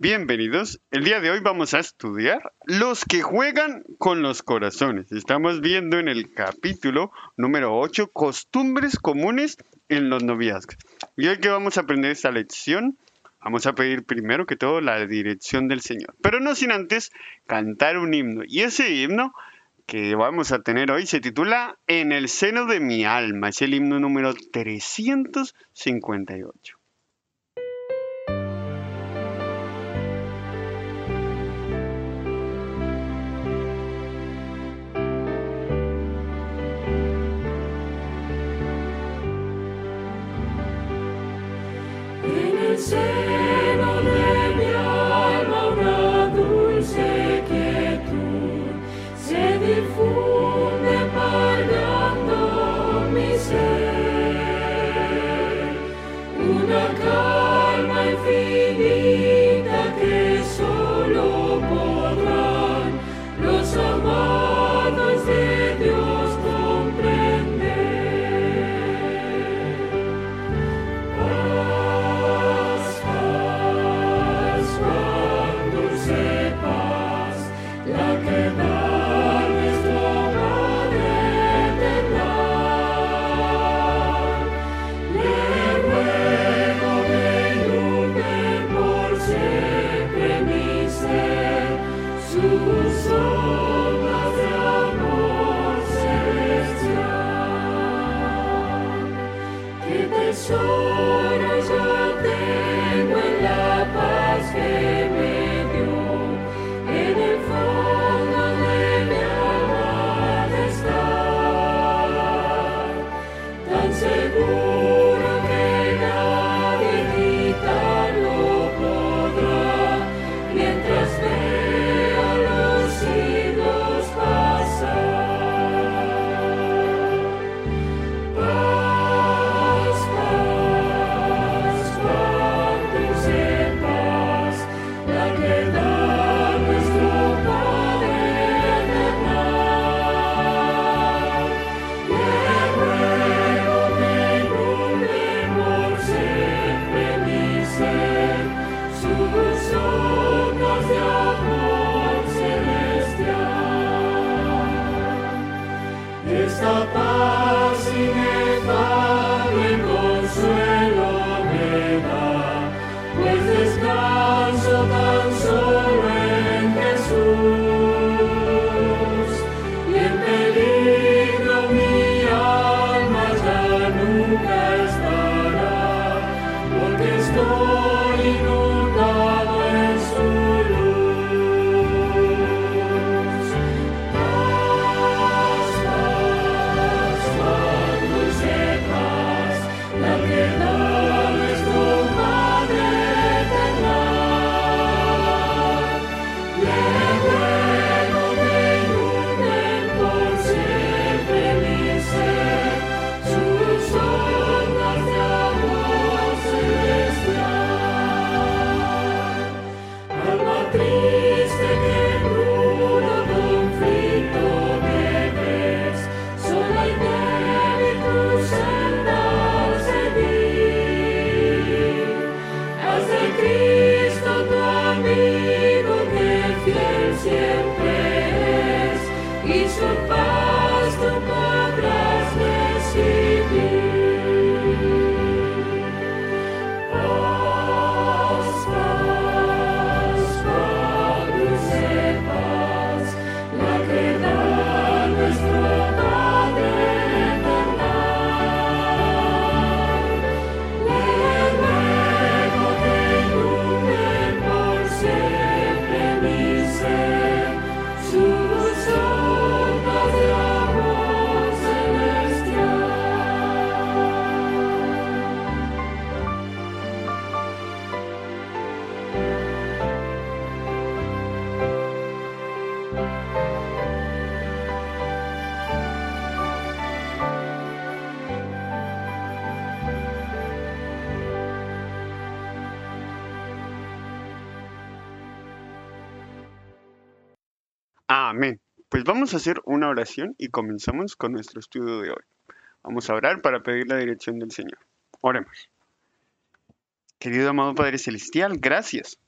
Bienvenidos. El día de hoy vamos a estudiar los que juegan con los corazones. Estamos viendo en el capítulo número 8, costumbres comunes en los noviazgos. Y hoy que vamos a aprender esta lección, vamos a pedir primero que todo la dirección del Señor. Pero no sin antes cantar un himno. Y ese himno que vamos a tener hoy se titula En el seno de mi alma. Es el himno número 358. En el seno de mi alma una dulce quietud se difunde embargando mi ser, una calma infinita que solo podrán los amados de Dios comprender. Tesoro yo tengo en la paz que me dio, en el fondo de mi alma de estar, tan seguro que nadie quitarlo podrá, mientras vea los siglos pasar. Esta paz inefable consuelo me da, pues descanso tan solo en Jesús. Y en peligro mi alma ya nunca estará, porque estoy inundado en su luz. Amén. Pues vamos a hacer una oración y comenzamos con nuestro estudio de hoy. Vamos a orar para pedir la dirección del Señor. Oremos. Querido amado Padre Celestial, gracias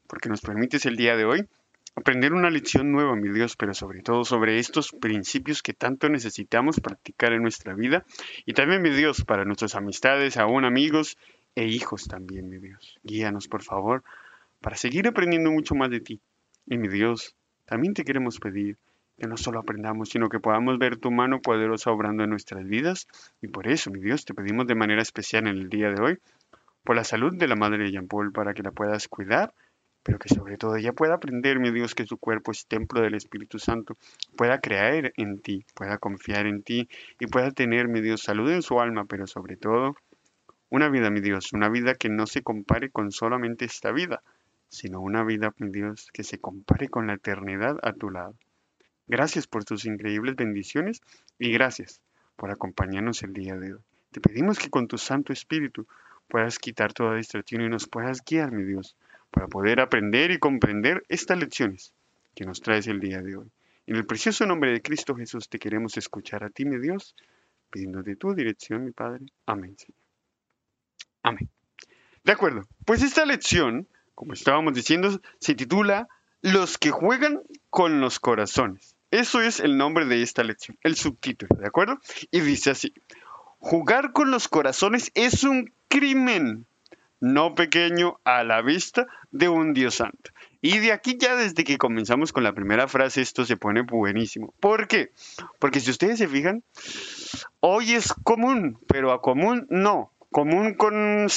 porque nos permites el día de hoy aprender una lección nueva, mi Dios, pero sobre todo sobre estos principios que tanto necesitamos practicar en nuestra vida. Y también, mi Dios, para nuestras amistades, aún amigos e hijos también, mi Dios. Guíanos, por favor, para seguir aprendiendo mucho más de ti. Y mi Dios, también te queremos pedir que no solo aprendamos, sino que podamos ver tu mano poderosa obrando en nuestras vidas. Y por eso, mi Dios, te pedimos de manera especial en el día de hoy, por la salud de la madre de Jean Paul, para que la puedas cuidar, pero que sobre todo ella pueda aprender, mi Dios, que su cuerpo es templo del Espíritu Santo, pueda creer en ti, pueda confiar en ti y pueda tener, mi Dios, salud en su alma, pero sobre todo una vida, mi Dios, una vida que no se compare con solamente esta vida, sino una vida, mi Dios, que se compare con la eternidad a tu lado. Gracias por tus increíbles bendiciones y gracias por acompañarnos el día de hoy. Te pedimos que con tu Santo Espíritu puedas quitar toda distracción y nos puedas guiar, mi Dios, para poder aprender y comprender estas lecciones que nos traes el día de hoy. En el precioso nombre de Cristo Jesús te queremos escuchar a ti, mi Dios, pidiéndote tu dirección, mi Padre. Amén, Señor. Amén. De acuerdo, pues esta lección, como estábamos diciendo, se titula Los que juegan con los corazones. Eso es el nombre de esta lección, el subtítulo, ¿de acuerdo? Y dice así, jugar con los corazones es un crimen no pequeño a la vista de un Dios santo. Y de aquí ya desde que comenzamos con la primera frase esto se pone buenísimo. ¿Por qué? Porque si ustedes se fijan, hoy es común, pero a común no. Común con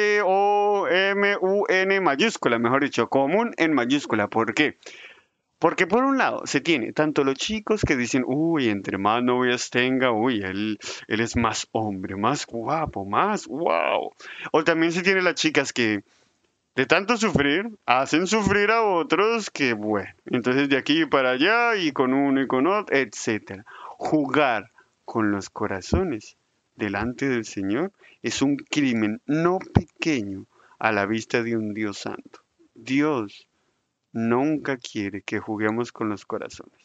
C-O-M-U-N mayúscula, mejor dicho, común en mayúscula. ¿Por qué? Porque por un lado se tiene tanto los chicos que dicen, uy, entre más novias tenga, uy, él es más hombre, más guapo, más wow. O también se tiene las chicas que de tanto sufrir, hacen sufrir a otros que, bueno, entonces de aquí para allá y con uno y con otro, etcétera. Jugar con los corazones delante del Señor es un crimen no pequeño a la vista de un Dios santo. Dios nunca quiere que juguemos con los corazones.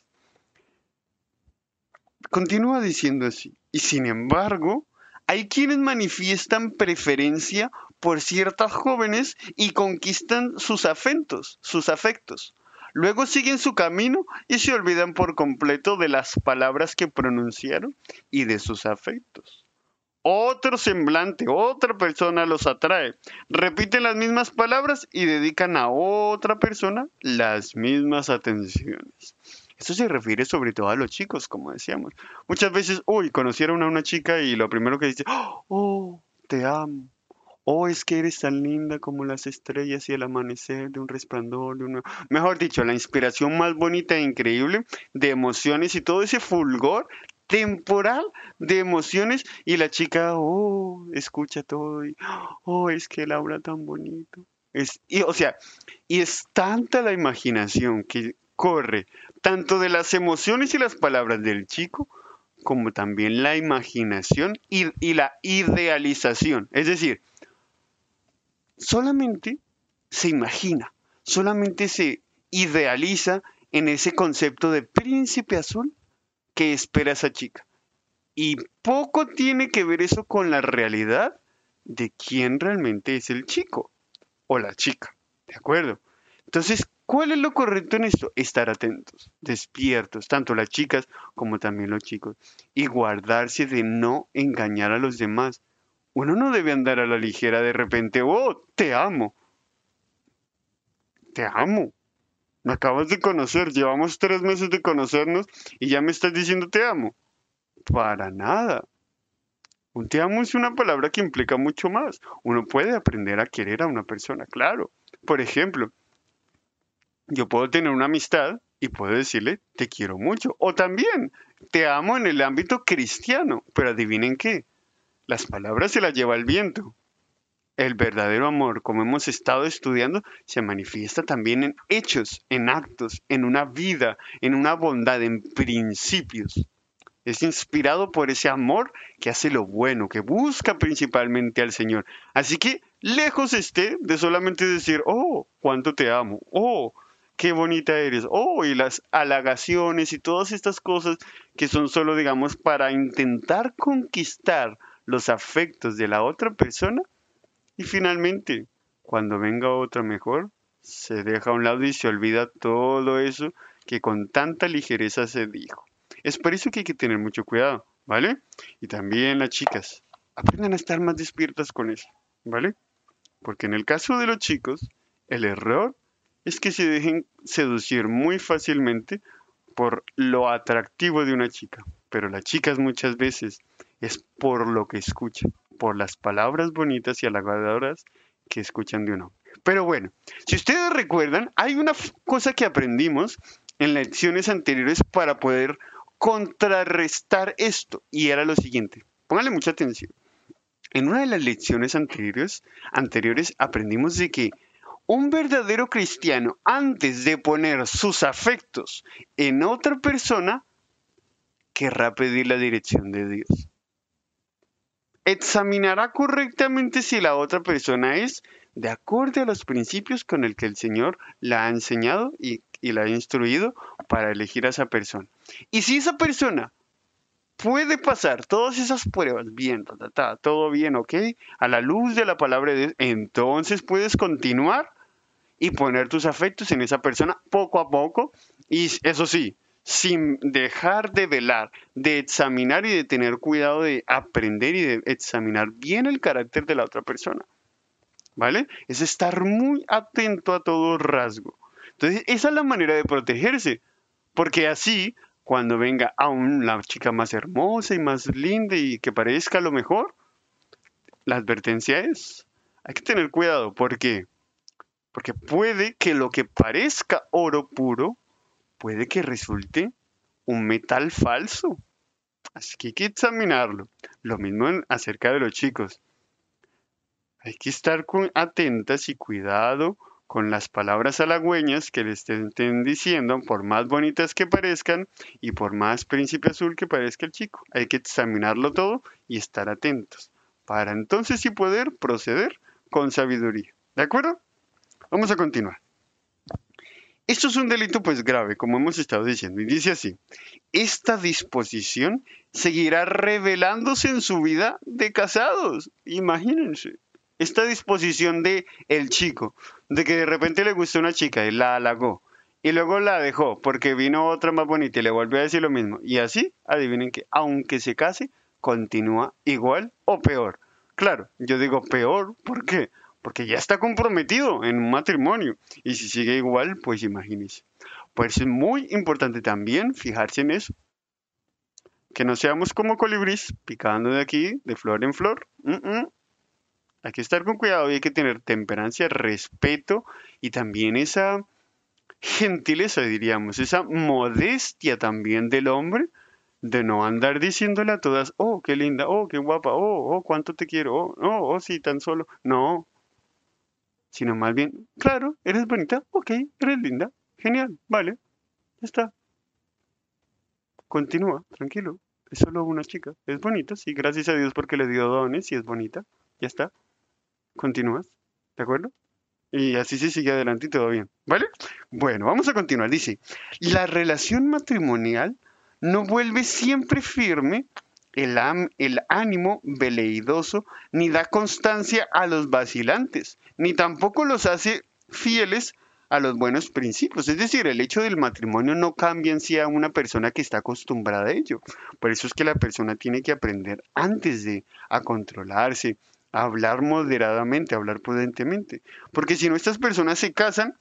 Continúa diciendo así. Y sin embargo, hay quienes manifiestan preferencia por ciertas jóvenes y conquistan sus afectos. Luego siguen su camino y se olvidan por completo de las palabras que pronunciaron y de sus afectos. Otro semblante, otra persona los atrae. Repiten las mismas palabras y dedican a otra persona las mismas atenciones. Esto se refiere sobre todo a los chicos, como decíamos. Muchas veces, uy, conocieron a una chica y lo primero que dice, oh, te amo. Oh, es que eres tan linda como las estrellas y el amanecer de un resplandor, Mejor dicho, la inspiración más bonita e increíble de emociones y todo ese fulgor temporal de emociones y la chica, oh, escucha todo y, oh, es que él habla tan bonito. Y es tanta la imaginación que corre tanto de las emociones y las palabras del chico como también la imaginación y la idealización. Es decir, solamente se imagina, solamente se idealiza en ese concepto de príncipe azul que espera esa chica. Y poco tiene que ver eso con la realidad de quién realmente es el chico o la chica. ¿De acuerdo? Entonces, ¿cuál es lo correcto en esto? Estar atentos, despiertos, tanto las chicas como también los chicos, y guardarse de no engañar a los demás. Uno no debe andar a la ligera de repente, oh, te amo. Te amo. Me acabas de conocer, llevamos 3 meses de conocernos y ya me estás diciendo te amo. Para nada. Un te amo es una palabra que implica mucho más. Uno puede aprender a querer a una persona, claro. Por ejemplo, yo puedo tener una amistad y puedo decirle te quiero mucho. O también te amo en el ámbito cristiano. Pero adivinen qué, las palabras se las lleva el viento. El verdadero amor, como hemos estado estudiando, se manifiesta también en hechos, en actos, en una vida, en una bondad, en principios. Es inspirado por ese amor que hace lo bueno, que busca principalmente al Señor. Así que lejos esté de solamente decir, oh, cuánto te amo, oh, qué bonita eres, oh, y las halagaciones y todas estas cosas que son solo, digamos, para intentar conquistar los afectos de la otra persona. Y finalmente, cuando venga otra mejor, Se deja a un lado y se olvida todo eso que con tanta ligereza se dijo. Es por eso que hay que tener mucho cuidado, ¿vale? Y también las chicas, aprendan a estar más despiertas con eso, ¿vale? Porque en el caso de los chicos, el error es que se dejen seducir muy fácilmente por lo atractivo de una chica. Pero las chicas muchas veces es por lo que escuchan, por las palabras bonitas y halagadoras que escuchan de un hombre. Pero bueno, si ustedes recuerdan, hay una cosa que aprendimos en lecciones anteriores para poder contrarrestar esto, y era lo siguiente. Pónganle mucha atención. En una de las lecciones anteriores aprendimos de que un verdadero cristiano, antes de poner sus afectos en otra persona, querrá pedir la dirección de Dios. Examinará correctamente si la otra persona es de acuerdo a los principios con el que el Señor la ha enseñado y la ha instruido para elegir a esa persona. Y si esa persona puede pasar todas esas pruebas bien, todo bien, ¿ok? A la luz de la palabra de Dios, entonces puedes continuar y poner tus afectos en esa persona poco a poco, y eso sí, sin dejar de velar, de examinar y de tener cuidado de aprender y de examinar bien el carácter de la otra persona, ¿vale? Es estar muy atento a todo rasgo. Entonces, esa es la manera de protegerse, porque así, cuando venga aún la chica más hermosa y más linda y que parezca lo mejor, la advertencia es, hay que tener cuidado, porque puede que lo que parezca oro puro, puede que resulte un metal falso. Así que hay que examinarlo. Lo mismo acerca de los chicos. Hay que estar atentas y cuidado con las palabras halagüeñas que le estén diciendo, por más bonitas que parezcan y por más príncipe azul que parezca el chico. Hay que examinarlo todo y estar atentos, para entonces sí poder proceder con sabiduría. ¿De acuerdo? Vamos a continuar. Esto es un delito pues grave, como hemos estado diciendo, y dice así: esta disposición seguirá revelándose en su vida de casados. Imagínense, esta disposición de el chico, de que de repente le gustó una chica y la halagó, y luego la dejó porque vino otra más bonita y le volvió a decir lo mismo, y así, adivinen que aunque se case, continúa igual o peor. Claro, yo digo peor, ¿por qué? Porque ya está comprometido en un matrimonio. Y si sigue igual, pues imagínense. Pues es muy importante también fijarse en eso. Que no seamos como colibrís, picando de aquí, de flor en flor. Hay que estar con cuidado y hay que tener temperancia, respeto y también esa gentileza, diríamos, esa modestia también del hombre, de no andar diciéndole a todas, oh, qué linda, oh, qué guapa, oh, cuánto te quiero, oh, sí, tan solo. No, sino más bien, claro, eres bonita, ok, eres linda, genial, vale, ya está. Continúa, tranquilo, es solo una chica, es bonita, sí, gracias a Dios porque le dio dones y es bonita, ya está. Continúas, ¿de acuerdo? Y así se sigue adelante y todo bien, ¿vale? Bueno, vamos a continuar. Dice, la relación matrimonial no vuelve siempre firme el ánimo veleidoso, ni da constancia a los vacilantes, ni tampoco los hace fieles a los buenos principios. Es decir, el hecho del matrimonio no cambia en sí a una persona que está acostumbrada a ello. Por eso es que la persona tiene que aprender antes de a controlarse, a hablar moderadamente, a hablar prudentemente. Porque si no, estas personas se casan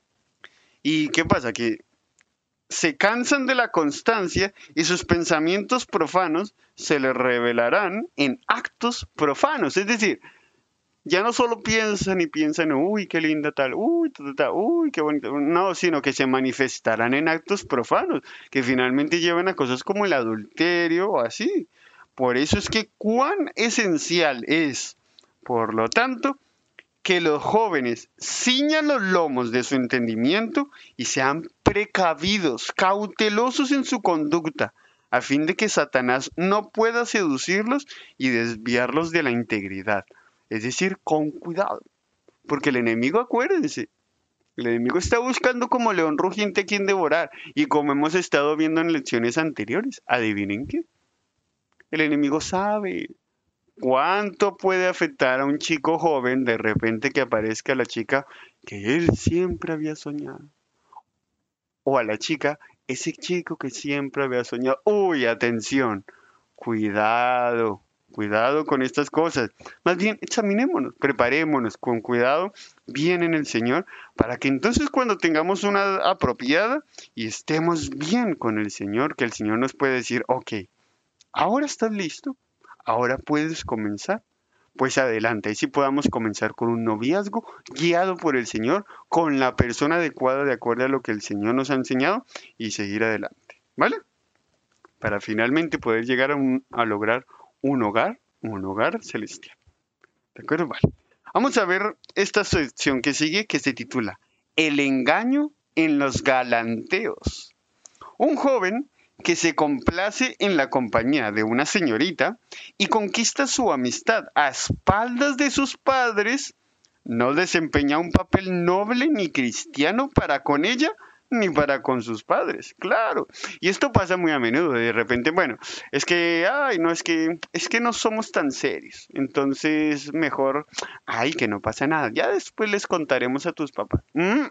y ¿qué pasa? Que se cansan de la constancia y sus pensamientos profanos se les revelarán en actos profanos. Es decir, ya no solo piensan y piensan, uy, qué linda tal, uy, uy, qué bonita. No, sino que se manifestarán en actos profanos, que finalmente llevan a cosas como el adulterio o así. Por eso es que cuán esencial es, por lo tanto, que los jóvenes ciñan los lomos de su entendimiento y sean precavidos, cautelosos en su conducta, a fin de que Satanás no pueda seducirlos y desviarlos de la integridad. Es decir, con cuidado, porque el enemigo, acuérdense, el enemigo está buscando como león rugiente a quien devorar, y como hemos estado viendo en lecciones anteriores, adivinen qué, el enemigo sabe cuánto puede afectar a un chico joven de repente que aparezca la chica que él siempre había soñado. O a la chica, ese chico que siempre había soñado. Uy, atención, cuidado, cuidado con estas cosas. Más bien, examinémonos, preparémonos con cuidado, bien en el Señor, para que entonces cuando tengamos una apropiada y estemos bien con el Señor, que el Señor nos puede decir, ok, ahora estás listo, ahora puedes comenzar. Pues adelante, y si podamos comenzar con un noviazgo guiado por el Señor, con la persona adecuada de acuerdo a lo que el Señor nos ha enseñado y seguir adelante, ¿vale? Para finalmente poder llegar a lograr un hogar celestial. ¿De acuerdo? Vale. Vamos a ver esta sección que sigue que se titula El engaño en los galanteos. Un joven que se complace en la compañía de una señorita y conquista su amistad a espaldas de sus padres, no desempeña un papel noble ni cristiano para con ella ni para con sus padres, claro. Y esto pasa muy a menudo, de repente, bueno, es que, ay, no, es que no somos tan serios. Entonces, mejor, ay, que no pasa nada. Ya después les contaremos a tus papás.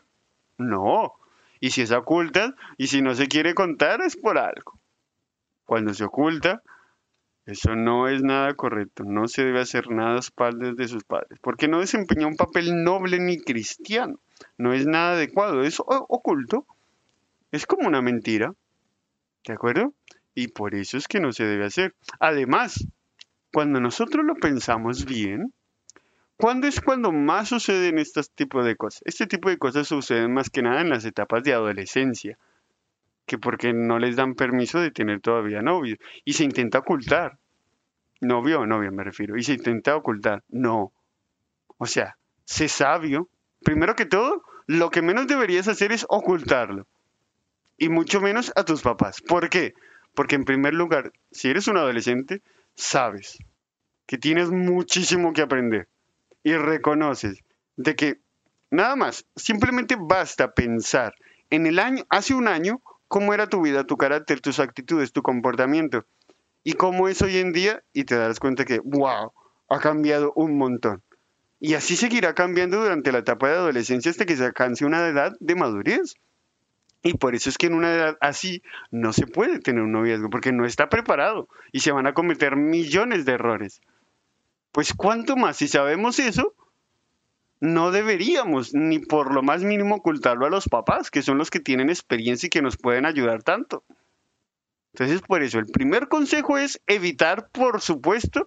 No. Y si es oculta, y si no se quiere contar, es por algo. Cuando se oculta, eso no es nada correcto. No se debe hacer nada a espaldas de sus padres, porque no desempeña un papel noble ni cristiano. No es nada adecuado. Es oculto. Es como una mentira. ¿De acuerdo? Y por eso es que no se debe hacer. Además, cuando nosotros lo pensamos bien, ¿cuándo es cuando más suceden este tipo de cosas? Este tipo de cosas suceden más que nada en las etapas de adolescencia, que porque no les dan permiso de tener todavía novio. Y se intenta ocultar. Novio o novia me refiero. Y se intenta ocultar. No. O sea, sé sabio. Primero que todo, lo que menos deberías hacer es ocultarlo. Y mucho menos a tus papás. ¿Por qué? Porque en primer lugar, si eres un adolescente, sabes que tienes muchísimo que aprender. Y reconoces de que nada más, simplemente basta pensar en el año, hace un año, cómo era tu vida, tu carácter, tus actitudes, tu comportamiento y cómo es hoy en día y te darás cuenta que, wow, ha cambiado un montón. Y así seguirá cambiando durante la etapa de adolescencia hasta que se alcance una edad de madurez. Y por eso es que en una edad así no se puede tener un noviazgo, porque no está preparado y se van a cometer millones de errores. Pues cuánto más, si sabemos eso, no deberíamos ni por lo más mínimo ocultarlo a los papás, que son los que tienen experiencia y que nos pueden ayudar tanto. Entonces, por eso, el primer consejo es evitar, por supuesto,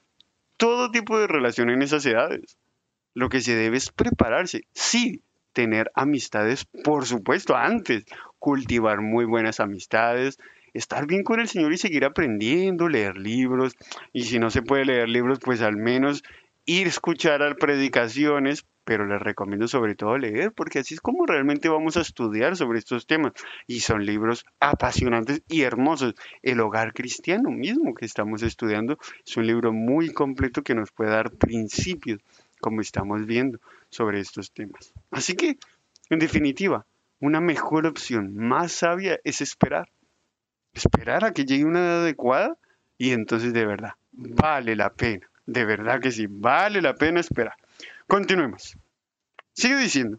todo tipo de relación en esas edades. Lo que se debe es prepararse. Sí, tener amistades, por supuesto, antes. Cultivar muy buenas amistades, estar bien con el Señor y seguir aprendiendo, leer libros. Y si no se puede leer libros, pues al menos ir a escuchar a predicaciones, pero les recomiendo sobre todo leer, porque así es como realmente vamos a estudiar sobre estos temas. Y son libros apasionantes y hermosos. El hogar cristiano mismo que estamos estudiando es un libro muy completo que nos puede dar principios, como estamos viendo, sobre estos temas. Así que, en definitiva, una mejor opción, más sabia, es esperar. Esperar a que llegue una edad adecuada y entonces de verdad, vale la pena. De verdad que sí, vale la pena esperar. Continuemos. Sigue diciendo,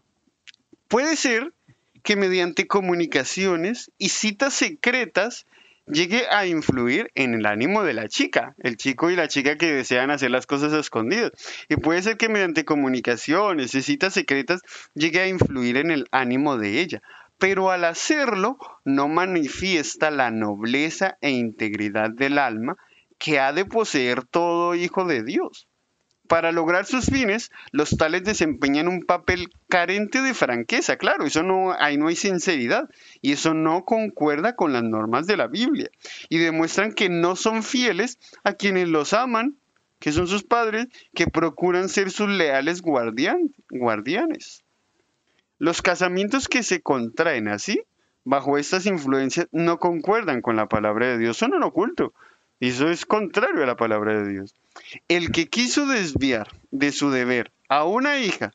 puede ser que mediante comunicaciones y citas secretas llegue a influir en el ánimo de la chica, el chico y la chica que desean hacer las cosas a escondidas. Y puede ser que mediante comunicaciones y citas secretas llegue a influir en el ánimo de ella. Pero al hacerlo no manifiesta la nobleza e integridad del alma que ha de poseer todo hijo de Dios. Para lograr sus fines, los tales desempeñan un papel carente de franqueza, claro, eso no, ahí no hay sinceridad, y eso no concuerda con las normas de la Biblia, y demuestran que no son fieles a quienes los aman, que son sus padres, que procuran ser sus leales guardianes. Los casamientos que se contraen así, bajo estas influencias, no concuerdan con la palabra de Dios, son un oculto, y eso es contrario a la palabra de Dios. El que quiso desviar de su deber a una hija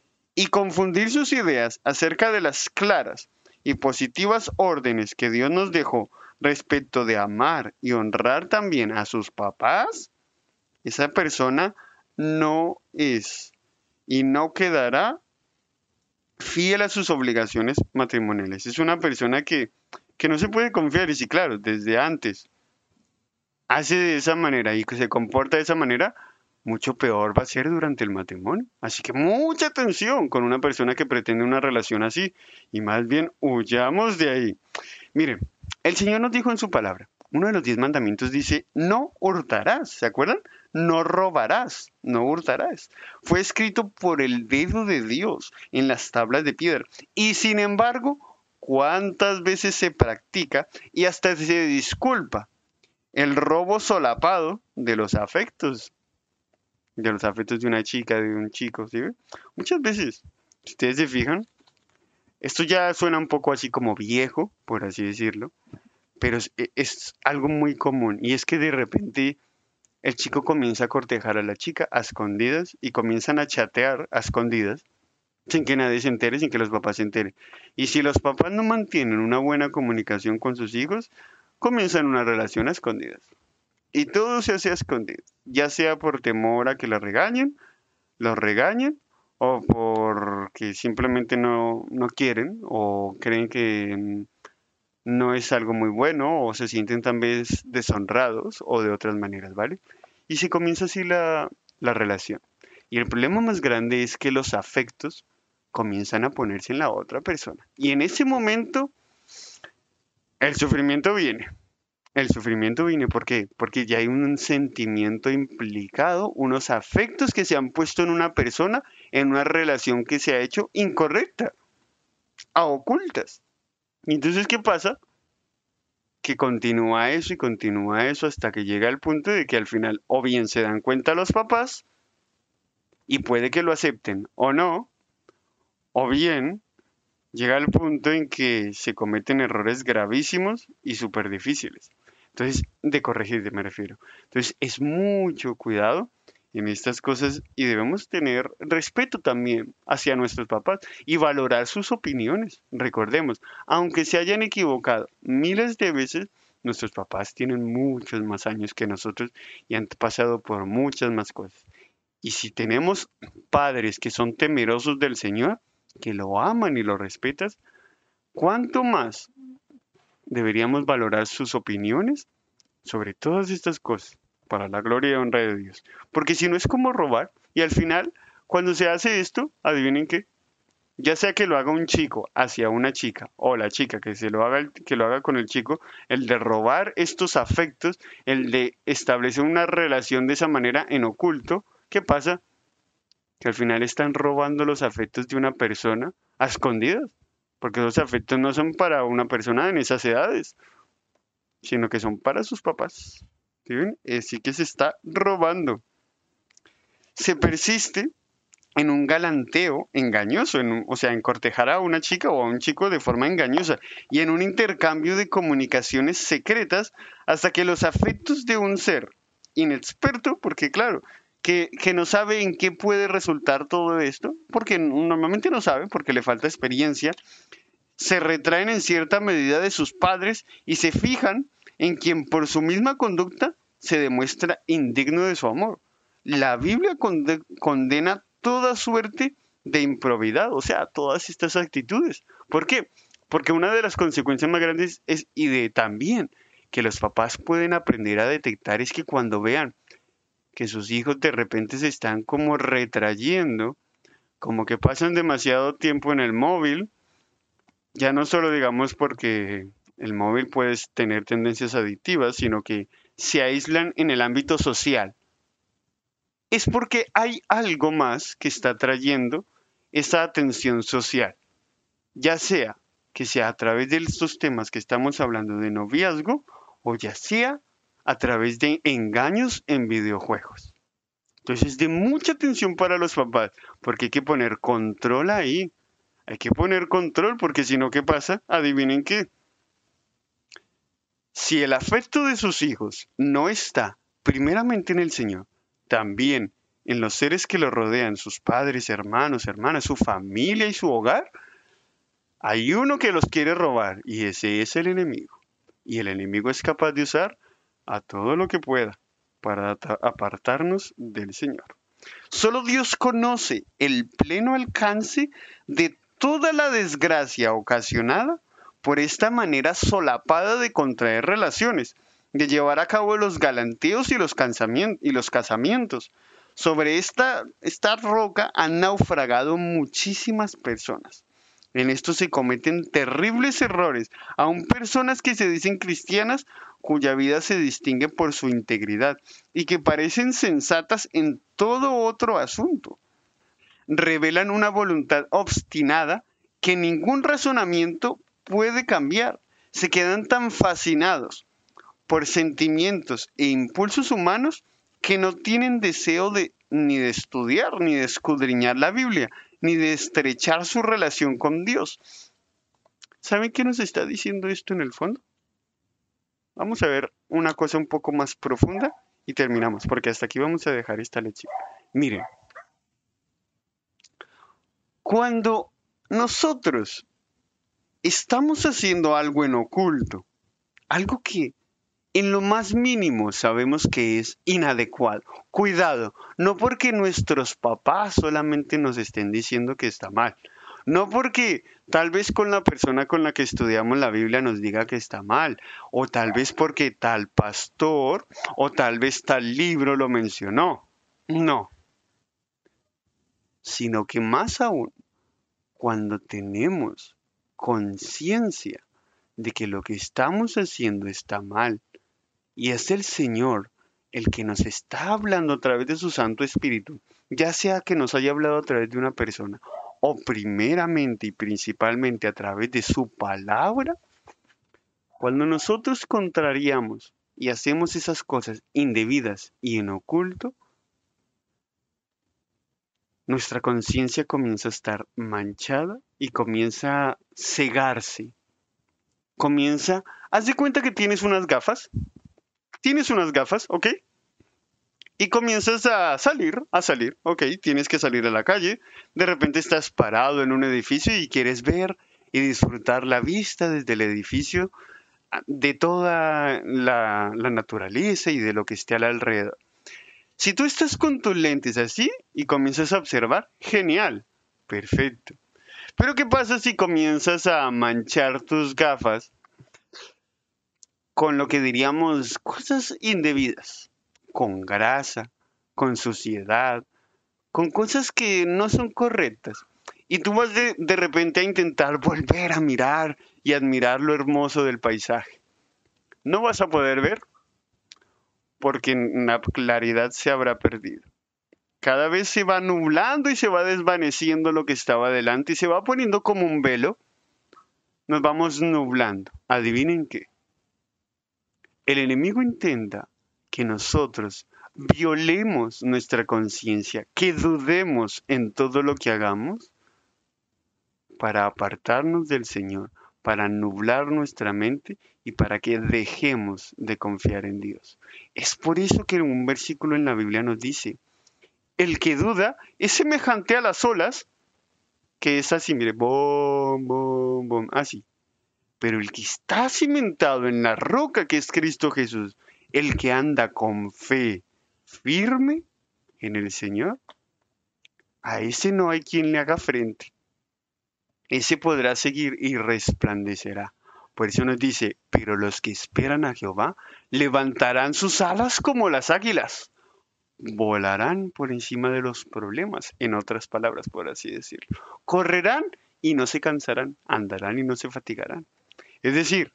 y confundir sus ideas acerca de las claras y positivas órdenes que Dios nos dejó respecto de amar y honrar también a sus papás, esa persona no es y no quedará fiel a sus obligaciones matrimoniales. Es una persona que no se puede confiar. Y sí, claro, desde antes hace de esa manera y que se comporta de esa manera, mucho peor va a ser durante el matrimonio. Así que mucha atención con una persona que pretende una relación así y más bien huyamos de ahí. Miren, el Señor nos dijo en su palabra, uno de los 10 mandamientos dice, no hurtarás, ¿se acuerdan? No robarás, no hurtarás. Fue escrito por el dedo de Dios en las tablas de piedra. Y sin embargo, ¿cuántas veces se practica y hasta se disculpa el robo solapado de los afectos de una chica, de un chico, ¿sí ven? Muchas veces, si ustedes se fijan, esto ya suena un poco así como viejo, por así decirlo, pero es algo muy común y es que de repente el chico comienza a cortejar a la chica a escondidas y comienzan a chatear a escondidas sin que nadie se entere, sin que los papás se enteren. Y si los papás no mantienen una buena comunicación con sus hijos, comienzan una relación a escondidas. Y todo se hace a escondidas, ya sea por temor a que los regañen, o porque simplemente no quieren o creen que no es algo muy bueno o se sienten tal vez deshonrados o de otras maneras, ¿vale? Y se comienza así la relación. Y el problema más grande es que los afectos comienzan a ponerse en la otra persona. Y en ese momento el sufrimiento viene. El sufrimiento viene, ¿por qué? Porque ya hay un sentimiento implicado, unos afectos que se han puesto en una persona, en una relación que se ha hecho incorrecta, a ocultas. Y entonces, ¿qué pasa? Que continúa eso y continúa eso hasta que llega el punto de que al final o bien se dan cuenta los papás y puede que lo acepten o no, o bien llega el punto en que se cometen errores gravísimos y súper difíciles. Entonces, de corregir me refiero. Entonces, es mucho cuidado en estas cosas y debemos tener respeto también hacia nuestros papás y valorar sus opiniones. Recordemos, aunque se hayan equivocado miles de veces, nuestros papás tienen muchos más años que nosotros y han pasado por muchas más cosas. Y si tenemos padres que son temerosos del Señor, que lo aman y lo respetas, ¿cuánto más deberíamos valorar sus opiniones sobre todas estas cosas para la gloria y honra de Dios? Porque si no es como robar y al final, cuando se hace esto, adivinen qué, ya sea que lo haga un chico hacia una chica o la chica que que lo haga con el chico, el de robar estos afectos, el de establecer una relación de esa manera en oculto, ¿qué pasa? Que al final están robando los afectos de una persona a escondidas, porque esos afectos no son para una persona en esas edades, sino que son para sus papás. ¿Sí ven? Así que se está robando. Se persiste en un galanteo engañoso, o sea, en cortejar a una chica o a un chico de forma engañosa y en un intercambio de comunicaciones secretas hasta que los afectos de un ser inexperto, porque claro, que no sabe en qué puede resultar todo esto, porque normalmente no sabe, porque le falta experiencia, se retraen en cierta medida de sus padres y se fijan en quien por su misma conducta se demuestra indigno de su amor. La Biblia condena toda suerte de improbidad, o sea, todas estas actitudes. ¿Por qué? Porque una de las consecuencias más grandes es, y de también, que los papás pueden aprender a detectar es que cuando vean que sus hijos de repente se están como retrayendo, como que pasan demasiado tiempo en el móvil, ya no solo digamos porque el móvil puede tener tendencias adictivas, sino que se aíslan en el ámbito social. Es porque hay algo más que está trayendo esa atención social, ya sea que sea a través de estos temas que estamos hablando de noviazgo o ya sea a través de engaños en videojuegos. Entonces, de mucha atención para los papás, porque hay que poner control ahí. Hay que poner control, porque si no, ¿qué pasa? Adivinen qué. Si el afecto de sus hijos no está primeramente en el Señor, también en los seres que lo rodean, sus padres, hermanos, hermanas, su familia y su hogar, hay uno que los quiere robar y ese es el enemigo. Y el enemigo es capaz de usar a todo lo que pueda para apartarnos del Señor. Solo Dios conoce el pleno alcance de toda la desgracia ocasionada por esta manera solapada de contraer relaciones, de llevar a cabo los galanteos y los casamientos. Sobre esta roca han naufragado muchísimas personas. En esto se cometen terribles errores, aun personas que se dicen cristianas, cuya vida se distingue por su integridad y que parecen sensatas en todo otro asunto. Revelan una voluntad obstinada que ningún razonamiento puede cambiar. Se quedan tan fascinados por sentimientos e impulsos humanos que no tienen deseo ni de estudiar, ni de escudriñar la Biblia, ni de estrechar su relación con Dios. ¿Saben qué nos está diciendo esto en el fondo? Vamos a ver una cosa un poco más profunda y terminamos, porque hasta aquí vamos a dejar esta lección. Miren, cuando nosotros estamos haciendo algo en oculto, algo que en lo más mínimo sabemos que es inadecuado. Cuidado, no porque nuestros papás solamente nos estén diciendo que está mal. No porque tal vez con la persona con la que estudiamos la Biblia nos diga que está mal. O tal vez porque tal pastor o tal vez tal libro lo mencionó. No. Sino que más aún, cuando tenemos conciencia de que lo que estamos haciendo está mal, y es el Señor el que nos está hablando a través de su Santo Espíritu, ya sea que nos haya hablado a través de una persona, o primeramente y principalmente a través de su palabra, cuando nosotros contrariamos y hacemos esas cosas indebidas y en oculto, nuestra conciencia comienza a estar manchada y comienza a cegarse. Haz de cuenta que tienes unas gafas, ¿ok? Y comienzas a salir, ¿ok? Tienes que salir a la calle, de repente estás parado en un edificio y quieres ver y disfrutar la vista desde el edificio de toda la naturaleza y de lo que esté al alrededor. Si tú estás con tus lentes así y comienzas a observar, genial, perfecto. Pero ¿qué pasa si comienzas a manchar tus gafas con lo que diríamos cosas indebidas, con grasa, con suciedad, con cosas que no son correctas? Y tú vas de repente a intentar volver a mirar y admirar lo hermoso del paisaje. No vas a poder ver porque la claridad se habrá perdido. Cada vez se va nublando y se va desvaneciendo lo que estaba delante y se va poniendo como un velo. Nos vamos nublando. ¿Adivinen qué? El enemigo intenta que nosotros violemos nuestra conciencia, que dudemos en todo lo que hagamos para apartarnos del Señor, para nublar nuestra mente y para que dejemos de confiar en Dios. Es por eso que un versículo en la Biblia nos dice, el que duda es semejante a las olas, que es así, mire, bom, bom, bom, así. Pero el que está cimentado en la roca que es Cristo Jesús, el que anda con fe firme en el Señor, a ese no hay quien le haga frente. Ese podrá seguir y resplandecerá. Por eso nos dice, pero los que esperan a Jehová levantarán sus alas como las águilas. Volarán por encima de los problemas, en otras palabras, por así decirlo. Correrán y no se cansarán, andarán y no se fatigarán. Es decir,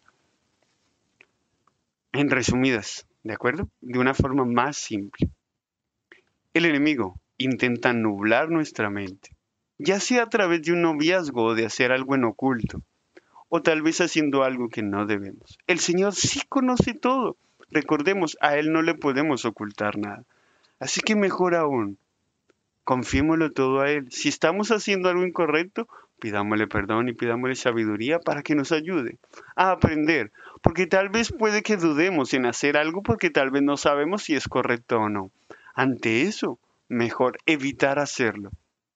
en resumidas, ¿de acuerdo? De una forma más simple. El enemigo intenta nublar nuestra mente, ya sea a través de un noviazgo o de hacer algo en oculto, o tal vez haciendo algo que no debemos. El Señor sí conoce todo. Recordemos, a Él no le podemos ocultar nada. Así que mejor aún, confiémoslo todo a Él. Si estamos haciendo algo incorrecto, pidámosle perdón y pidámosle sabiduría para que nos ayude a aprender. Porque tal vez puede que dudemos en hacer algo porque tal vez no sabemos si es correcto o no. Ante eso, mejor evitar hacerlo.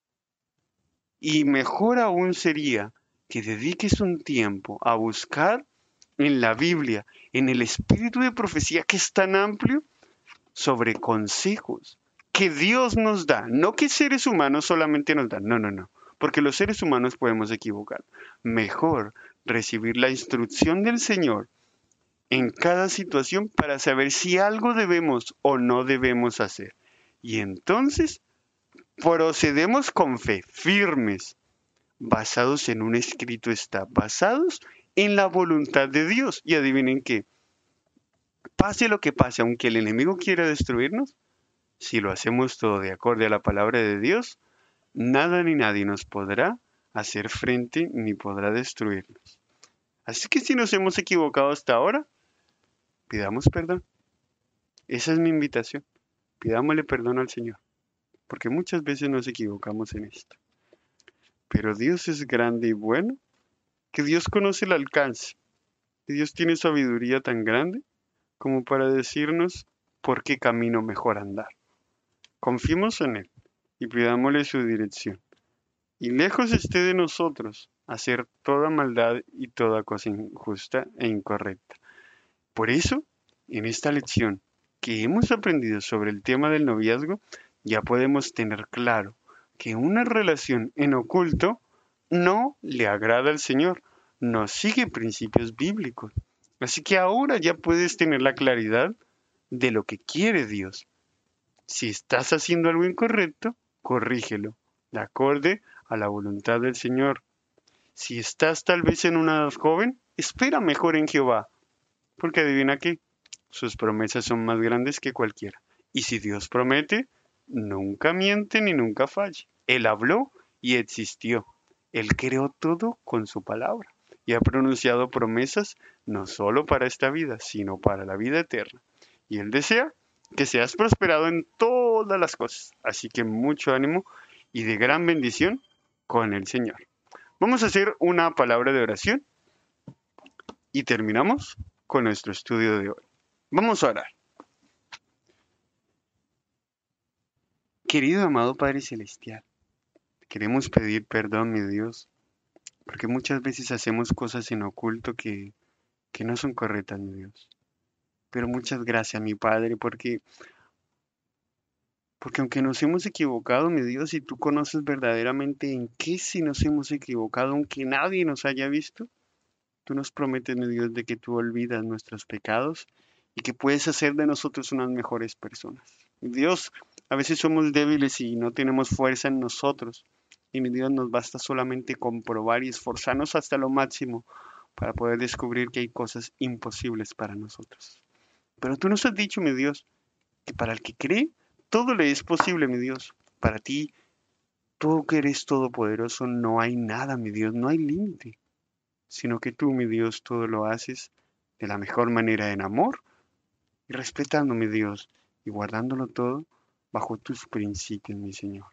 Y mejor aún sería que dediques un tiempo a buscar en la Biblia, en el espíritu de profecía que es tan amplio, sobre consejos que Dios nos da, no que seres humanos solamente nos dan, no. porque los seres humanos podemos equivocar. Mejor recibir la instrucción del Señor en cada situación para saber si algo debemos o no debemos hacer. Y entonces procedemos con fe, firmes, basados en un escrito está, basados en la voluntad de Dios. Y adivinen qué, pase lo que pase, aunque el enemigo quiera destruirnos, si lo hacemos todo de acuerdo a la palabra de Dios, nada ni nadie nos podrá hacer frente ni podrá destruirnos. Así que si nos hemos equivocado hasta ahora, pidamos perdón. Esa es mi invitación. Pidámosle perdón al Señor, porque muchas veces nos equivocamos en esto. Pero Dios es grande y bueno, que Dios conoce el alcance, que Dios tiene sabiduría tan grande como para decirnos por qué camino mejor andar. Confiemos en Él y pidámosle su dirección. Y lejos esté de nosotros hacer toda maldad y toda cosa injusta e incorrecta. Por eso, en esta lección que hemos aprendido sobre el tema del noviazgo, ya podemos tener claro que una relación en oculto no le agrada al Señor, no sigue principios bíblicos. Así que ahora ya puedes tener la claridad de lo que quiere Dios. Si estás haciendo algo incorrecto, corrígelo, de acorde a la voluntad del Señor. Si estás tal vez en una edad joven, espera mejor en Jehová, porque adivina qué, sus promesas son más grandes que cualquiera. Y si Dios promete, nunca miente ni nunca falla. Él habló y existió. Él creó todo con su palabra y ha pronunciado promesas no solo para esta vida, sino para la vida eterna. Y Él desea que seas prosperado en todas las cosas. Así que mucho ánimo y de gran bendición con el Señor. Vamos a hacer una palabra de oración y terminamos con nuestro estudio de hoy. Vamos a orar. Querido amado Padre Celestial, queremos pedir perdón, mi Dios, porque muchas veces hacemos cosas en oculto que no son correctas, mi Dios. Pero muchas gracias, mi Padre, porque aunque nos hemos equivocado, mi Dios, y tú conoces verdaderamente en qué si nos hemos equivocado, aunque nadie nos haya visto, tú nos prometes, mi Dios, de que tú olvidas nuestros pecados y que puedes hacer de nosotros unas mejores personas. Mi Dios, a veces somos débiles y no tenemos fuerza en nosotros. Y mi Dios, nos basta solamente comprobar y esforzarnos hasta lo máximo para poder descubrir que hay cosas imposibles para nosotros. Pero tú nos has dicho, mi Dios, que para el que cree, todo le es posible, mi Dios. Para ti, tú que eres todopoderoso, no hay nada, mi Dios, no hay límite. Sino que tú, mi Dios, todo lo haces de la mejor manera en amor y respetando, mi Dios, y guardándolo todo bajo tus principios, mi Señor.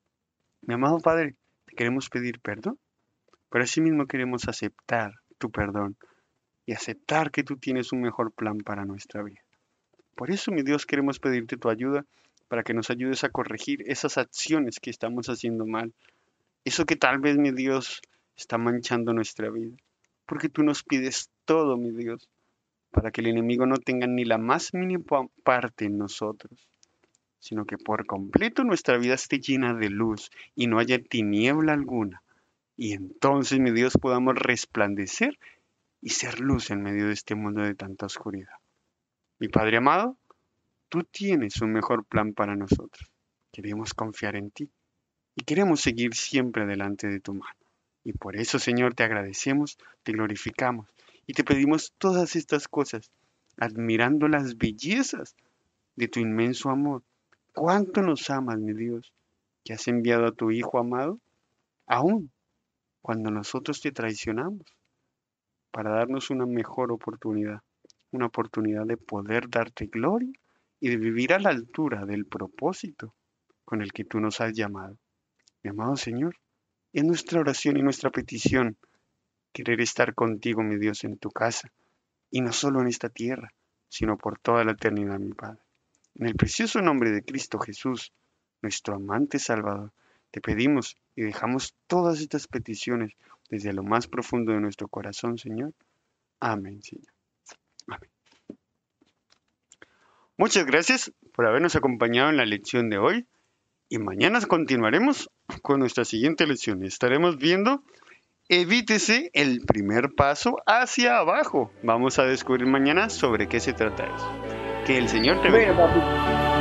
Mi amado Padre, te queremos pedir perdón, pero asimismo queremos aceptar tu perdón y aceptar que tú tienes un mejor plan para nuestra vida. Por eso, mi Dios, queremos pedirte tu ayuda para que nos ayudes a corregir esas acciones que estamos haciendo mal, eso que tal vez, mi Dios, está manchando nuestra vida. Porque tú nos pides todo, mi Dios, para que el enemigo no tenga ni la más mínima parte en nosotros, sino que por completo nuestra vida esté llena de luz y no haya tiniebla alguna. Y entonces, mi Dios, podamos resplandecer y ser luz en medio de este mundo de tanta oscuridad. Mi Padre amado, tú tienes un mejor plan para nosotros. Queremos confiar en ti y queremos seguir siempre delante de tu mano. Y por eso, Señor, te agradecemos, te glorificamos y te pedimos todas estas cosas, admirando las bellezas de tu inmenso amor. ¿Cuánto nos amas, mi Dios, que has enviado a tu Hijo amado, aún cuando nosotros te traicionamos, para darnos una mejor oportunidad, una oportunidad de poder darte gloria y de vivir a la altura del propósito con el que tú nos has llamado? Mi amado Señor, es nuestra oración y nuestra petición querer estar contigo, mi Dios, en tu casa, y no solo en esta tierra, sino por toda la eternidad, mi Padre. En el precioso nombre de Cristo Jesús, nuestro amante Salvador, te pedimos y dejamos todas estas peticiones desde lo más profundo de nuestro corazón, Señor. Amén, Señor. Amén. Muchas gracias por habernos acompañado en la lección de hoy Y mañana continuaremos con nuestra siguiente lección. Estaremos viendo, evítese el primer paso hacia abajo. Vamos a descubrir mañana sobre qué se trata eso. Que el Señor te bendiga. Bueno, papi.